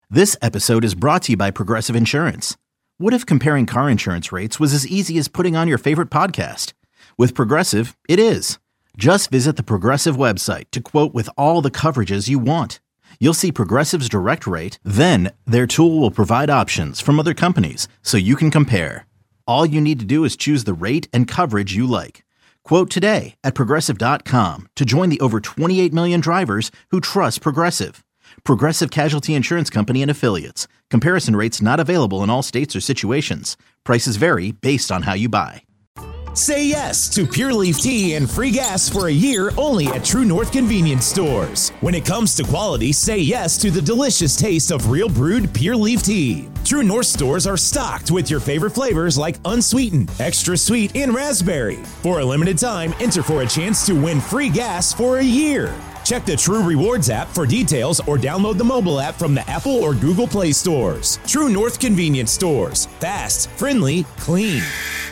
This episode is brought to you by Progressive Insurance. What if comparing car insurance rates was as easy as putting on your favorite podcast? With Progressive, it is. Just visit the Progressive website to quote with all the coverages you want. You'll see Progressive's direct rate, then their tool will provide options from other companies so you can compare. All you need to do is choose the rate and coverage you like. Quote today at Progressive.com to join the over 28 million drivers who trust Progressive. Progressive Casualty Insurance Company and Affiliates. Comparison rates not available in all states or situations. Prices vary based on how you buy. Say yes to Pure Leaf Tea and free gas for a year only at True North Convenience Stores. When it comes to quality, say yes to the delicious taste of real brewed Pure Leaf Tea. True North stores are stocked with your favorite flavors like unsweetened, extra sweet, and raspberry. For a limited time, enter for a chance to win free gas for a year. Check the True Rewards app for details or download the mobile app from the Apple or Google Play stores. True North Convenience Stores. Fast, friendly, clean.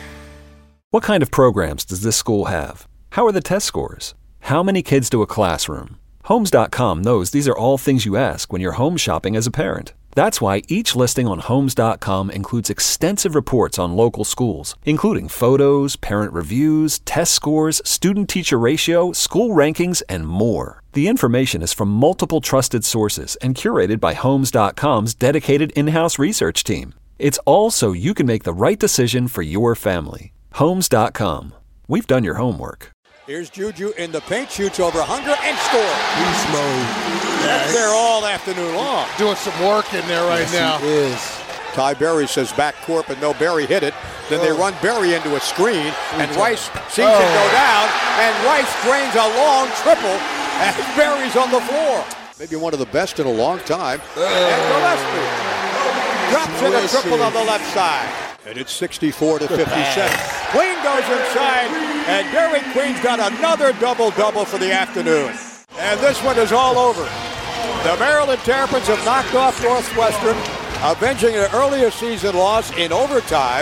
What kind of programs does this school have? How are the test scores? How many kids do a classroom? Homes.com knows these are all things you ask when you're home shopping as a parent. That's why each listing on Homes.com includes extensive reports on local schools, including photos, parent reviews, test scores, student-teacher ratio, school rankings, and more. The information is from multiple trusted sources and curated by Homes.com's dedicated in-house research team. It's all so you can make the right decision for your family. Homes.com. We've done your homework. Here's Juju in the paint, shoots over Hunger and scores. Beast mode. That's there all afternoon long. Doing some work in there right now. He is. Ty Berry says backcourt, but no, Berry hit it. Then they run Berry into a screen, and Rice sees it go down, and Rice drains a long triple, and Berry's on the floor. Maybe one of the best in a long time. And Gillespie drops in a triple on the left side. And it's 64 to 57. Queen goes inside, and Derek Queen's got another double-double for the afternoon. And this one is all over. The Maryland Terrapins have knocked off Northwestern, avenging an earlier season loss in overtime,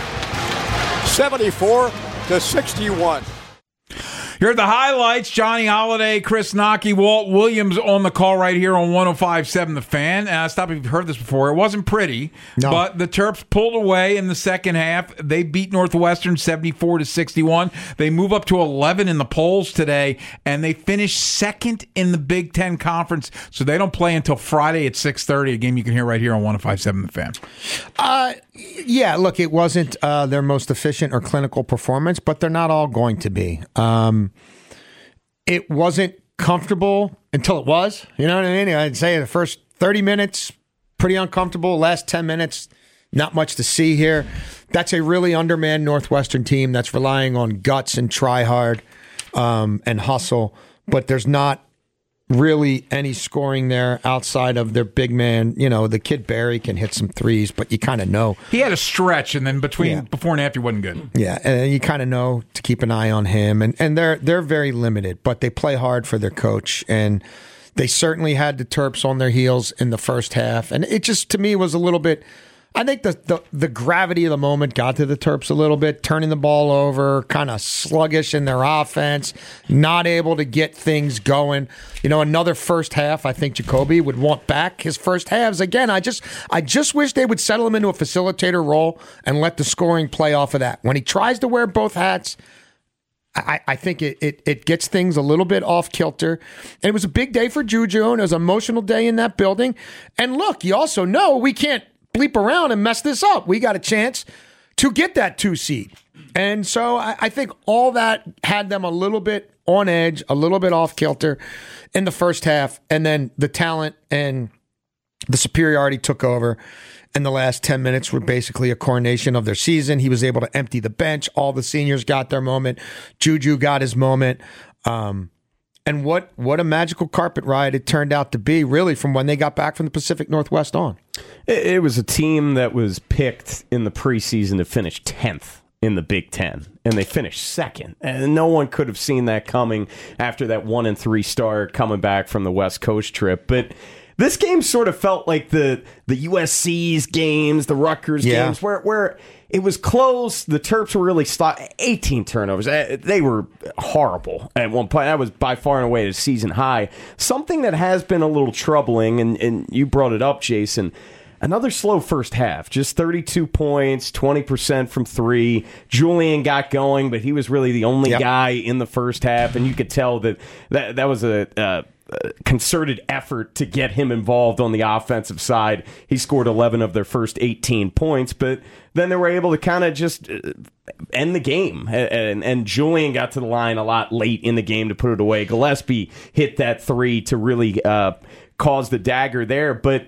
74 to 61. Here are the highlights. Johnny Holiday, Chris Nocky, Walt Williams on the call right here on 105.7 The Fan. Stop if you've heard this before. It wasn't pretty, but the Terps pulled away in the second half. They beat Northwestern 74 to 61. They move up to 11 in the polls today, and they finish second in the Big Ten Conference, so they don't play until Friday at 6:30, a game you can hear right here on 105.7 The Fan. Yeah, look, it wasn't their most efficient or clinical performance, but they're not all going to be. It wasn't comfortable until it was. You know what I mean? I'd say the first 30 minutes, pretty uncomfortable. Last 10 minutes, not much to see here. That's a really undermanned Northwestern team that's relying on guts and try hard and hustle, but there's not really any scoring there outside of their big man. You know, the kid Barry can hit some threes, but you kind of know. He had a stretch, and then before and after, he wasn't good. Yeah, and you kind of know to keep an eye on him. And they're very limited, but they play hard for their coach. And they certainly had the Terps on their heels in the first half. And it just, to me, was a little bit... I think the gravity of the moment got to the Terps a little bit, turning the ball over, kind of sluggish in their offense, not able to get things going. You know, another first half, I think Jacoby would want back his first halves. Again, I just wish they would settle him into a facilitator role and let the scoring play off of that. When he tries to wear both hats, I think it gets things a little bit off kilter. And it was a big day for Juju, and it was an emotional day in that building. And look, you also know we can't bleep around and mess this up. We got a chance to get that 2 seed. And so I think all that had them a little bit on edge, a little bit off kilter in the first half. And then the talent and the superiority took over. And the last 10 minutes were basically a coronation of their season. He was able to empty the bench. All the seniors got their moment. Juju got his moment. And what a magical carpet ride it turned out to be, really, from when they got back from the Pacific Northwest on. It was a team that was picked in the preseason to finish 10th in the Big Ten, and they finished second. And no one could have seen that coming after that 1-3 start coming back from the West Coast trip. But This game sort of felt like the USC's games, the Rutgers games, where it was close. The Terps were really 18 turnovers. They were horrible at one point. That was by far and away the season high. Something that has been a little troubling, and you brought it up, Jason. Another slow first half. Just 32 points, 20% from three. Julian got going, but he was really the only guy in the first half, and you could tell that was a concerted effort to get him involved on the offensive side. He scored 11 of their first 18 points, but then they were able to kind of just end the game. And Julian got to the line a lot late in the game to put it away. Gillespie hit that three to really cause the dagger there, but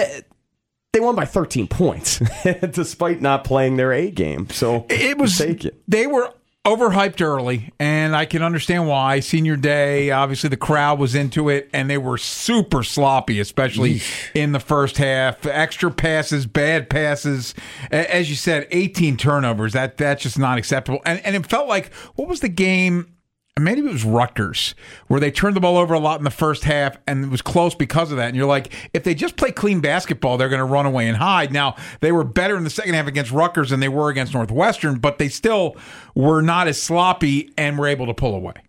they won by 13 points despite not playing their A game. So they were overhyped early, and I can understand why. Senior day, obviously the crowd was into it, and they were super sloppy, especially in the first half. Extra passes, bad passes. As you said, 18 turnovers. That's just not acceptable. And it felt like, what was the game? Maybe it was Rutgers, where they turned the ball over a lot in the first half, and it was close because of that. And you're like, if they just play clean basketball, they're going to run away and hide. Now, they were better in the second half against Rutgers than they were against Northwestern, but they still were not as sloppy and were able to pull away.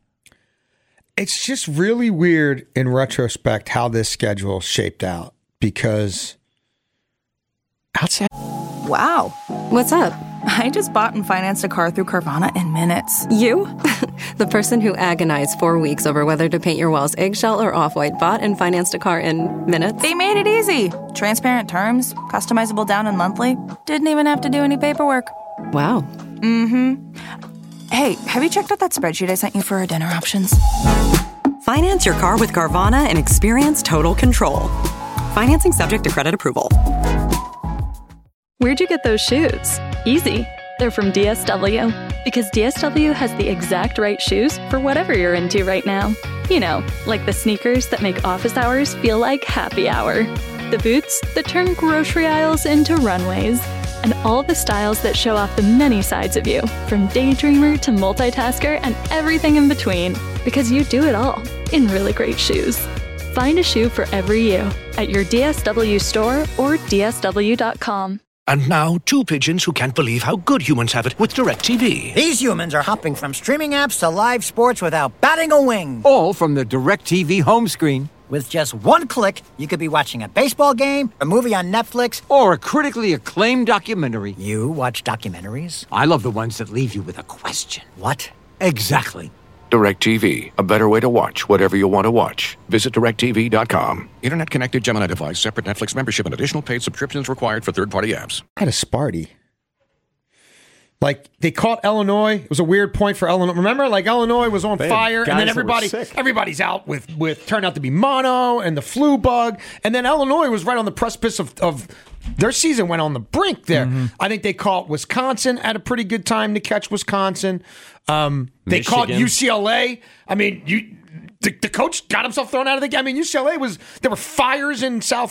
It's just really weird in retrospect how this schedule shaped out, because outside. Wow. What's up? I just bought and financed a car through Carvana in minutes. You? The person who agonized 4 weeks over whether to paint your walls eggshell or off-white bought and financed a car in minutes? They made it easy. Transparent terms, customizable down and monthly. Didn't even have to do any paperwork. Wow. Mm-hmm. Hey, have you checked out that spreadsheet I sent you for our dinner options? Finance your car with Carvana and experience total control. Financing subject to credit approval. Where'd you get those shoes? Easy. They're from DSW. Because DSW has the exact right shoes for whatever you're into right now. You know, like the sneakers that make office hours feel like happy hour. The boots that turn grocery aisles into runways. And all the styles that show off the many sides of you, from daydreamer to multitasker and everything in between. Because you do it all in really great shoes. Find a shoe for every you at your DSW store or DSW.com. And now, two pigeons who can't believe how good humans have it with DirecTV. These humans are hopping from streaming apps to live sports without batting a wing. All from the DirecTV home screen. With just one click, you could be watching a baseball game, a movie on Netflix, or a critically acclaimed documentary. You watch documentaries? I love the ones that leave you with a question. What? Exactly. DirecTV, a better way to watch whatever you want to watch. Visit DirecTV.com. Internet-connected Gemini device, separate Netflix membership, and additional paid subscriptions required for third-party apps. I had a Sparty. Like, they caught Illinois. It was a weird point for Illinois. Remember, like, Illinois was on fire, and then everybody's out with turned out to be mono and the flu bug. And then Illinois was right on the precipice of their season went on the brink there. Mm-hmm. I think they caught Wisconsin at a pretty good time to catch Wisconsin. They caught UCLA. I mean, the coach got himself thrown out of the game. I mean, UCLA there were fires in Southern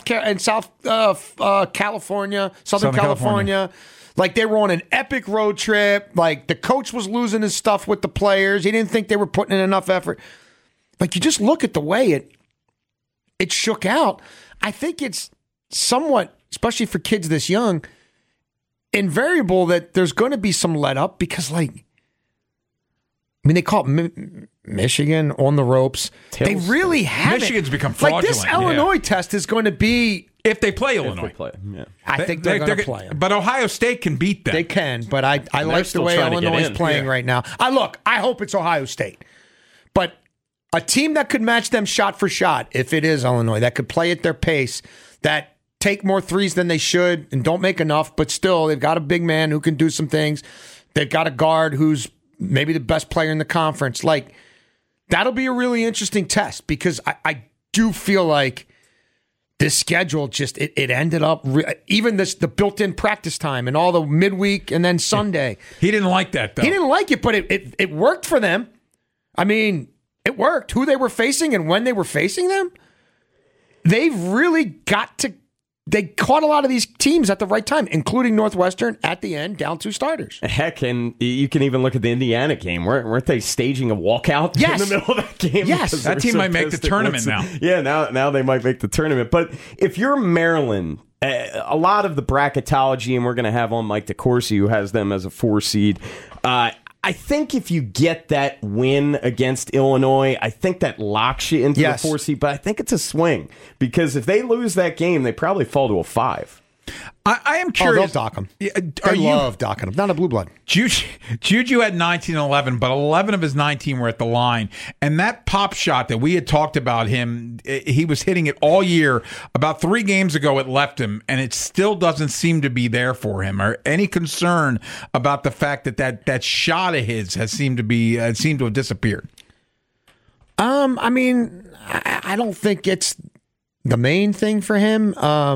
California. Like, they were on an epic road trip. Like, the coach was losing his stuff with the players. He didn't think they were putting in enough effort. Like, you just look at the way it shook out. I think it's somewhat, especially for kids this young, invariable that there's going to be some let up because, like, I mean, they caught Michigan on the ropes. They really haven't. Michigan's become fraudulent. Like, this Illinois test is going to be... If they play Illinois. I think they're going to play them. But Ohio State can beat them. They can, but I like the way Illinois is playing right now. I hope it's Ohio State. But a team that could match them shot for shot, if it is Illinois, that could play at their pace, that take more threes than they should and don't make enough, but still they've got a big man who can do some things. They've got a guard who's maybe the best player in the conference. Like, that'll be a really interesting test because I do feel like this schedule just, it ended up, even the built-in practice time and all the midweek and then Sunday. He didn't like that, though. He didn't like it, but it worked for them. I mean, it worked. Who they were facing and when they were facing them, they've really got to they caught a lot of these teams at the right time, including Northwestern at the end, down 2 starters. Heck, and you can even look at the Indiana game. Weren't they staging a walkout in the middle of that game? Yes, that team might make the tournament now. Yeah, now they might make the tournament. But if you're Maryland, a lot of the bracketology, and we're going to have on Mike DeCourcy, who has them as a 4 seed. I think if you get that win against Illinois, I think that locks you into the 4 seed, but I think it's a swing because if they lose that game, they probably fall to a 5. I am curious. They'll dock them. They love docking them. Not a blue blood. Juju had 19 and 11, but 11 of his 19 were at the line. And that pop shot that we had talked about him, he was hitting it all year. About 3 games ago, it left him, and it still doesn't seem to be there for him. Or any concern about the fact that shot of his has seemed to have disappeared? I mean, I don't think it's the main thing for him.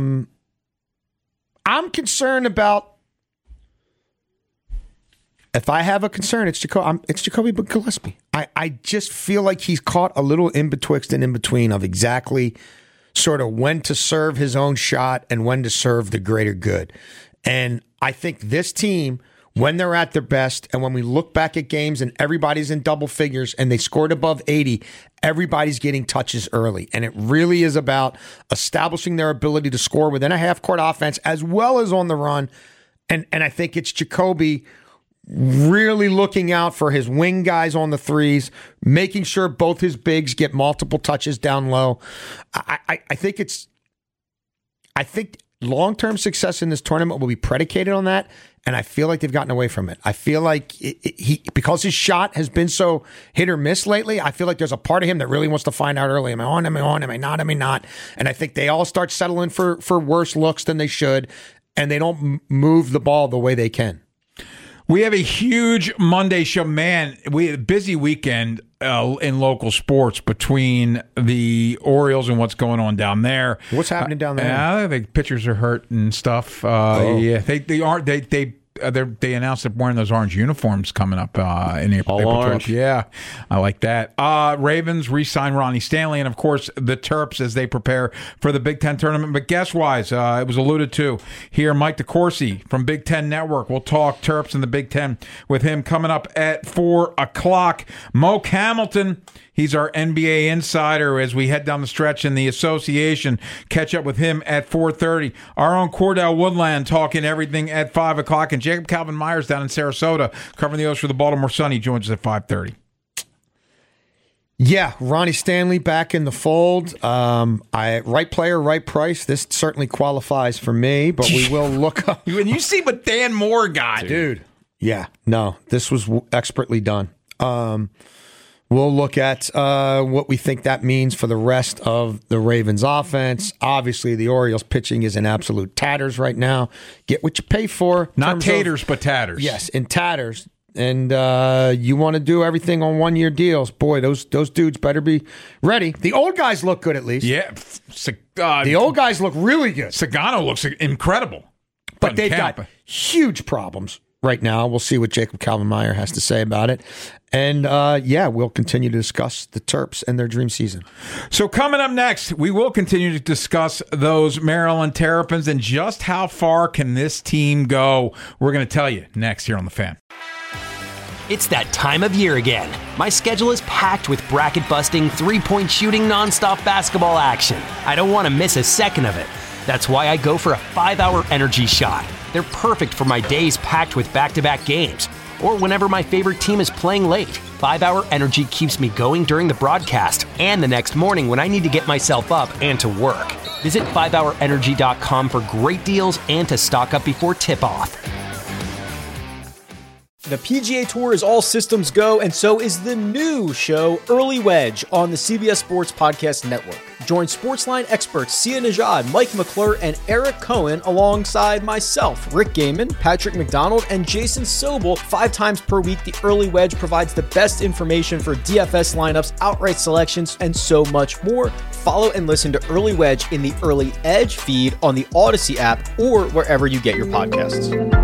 I'm concerned about, if I have a concern, it's Jacoby Gillespie. I just feel like he's caught a little in betwixt and in between of exactly sort of when to serve his own shot and when to serve the greater good. And I think this team, when they're at their best and when we look back at games and everybody's in double figures and they scored above 80, everybody's getting touches early. And it really is about establishing their ability to score within a half-court offense as well as on the run. And I think it's Jacoby really looking out for his wing guys on the threes, making sure both his bigs get multiple touches down low. I think long-term success in this tournament will be predicated on that, and I feel like they've gotten away from it. I feel like because his shot has been so hit or miss lately, I feel like there's a part of him that really wants to find out early. Am I on? Am I on? Am I not? Am I not? And I think they all start settling for worse looks than they should, and they don't move the ball the way they can. We have a huge Monday show. Man, we had a busy weekend in local sports between the Orioles and what's going on down there. What's happening down there? The pitchers are hurt and stuff. Yeah, they announced they're wearing those orange uniforms coming up in April. All orange. Yeah, I like that. Ravens re-signed Ronnie Stanley, and of course the Terps as they prepare for the Big Ten tournament. But guess-wise, it was alluded to here. Mike DeCourcy from Big Ten Network. We'll talk Terps and the Big Ten with him coming up at 4:00. Moke Hamilton. He's our NBA insider as we head down the stretch in the association. Catch up with him at 4:30. Our own Cordell Woodland talking everything at 5 o'clock. And Jacob Calvin Myers down in Sarasota covering the O's for the Baltimore Sun. He joins us at 5:30. Yeah, Ronnie Stanley back in the fold. Right player, right price. This certainly qualifies for me, but we will look up. When you see what Dan Moore got. Dude. Yeah, no, this was expertly done. We'll look at what we think that means for the rest of the Ravens offense. Obviously, the Orioles pitching is in absolute tatters right now. Get what you pay for. Not taters, but tatters. Yes, in tatters. And you want to do everything on one-year deals. Boy, those dudes better be ready. The old guys look good, at least. Yeah. The old guys look really good. Sagano looks incredible. But they've got huge problems right now. We'll see what Jacob Calvin Meyer has to say about it. And, we'll continue to discuss the Terps and their dream season. So coming up next, we will continue to discuss those Maryland Terrapins and just how far can this team go. We're going to tell you next here on The Fan. It's that time of year again. My schedule is packed with bracket-busting, three-point shooting, nonstop basketball action. I don't want to miss a second of it. That's why I go for a 5-hour energy shot. They're perfect for my days packed with back-to-back games, or whenever my favorite team is playing late. 5-hour energy keeps me going during the broadcast and the next morning when I need to get myself up and to work. Visit 5hourenergy.com for great deals and to stock up before tip-off. The PGA Tour is all systems go, and so is the new show, Early Wedge, on the CBS Sports Podcast Network. Join Sportsline experts Sia Nejad, Mike McClure, and Eric Cohen alongside myself, Rick Gaiman, Patrick McDonald, and Jason Sobel 5 times per week. The Early Wedge provides the best information for DFS lineups, outright selections, and so much more. Follow and listen to Early Wedge in the Early Edge feed on the Odyssey app or wherever you get your podcasts.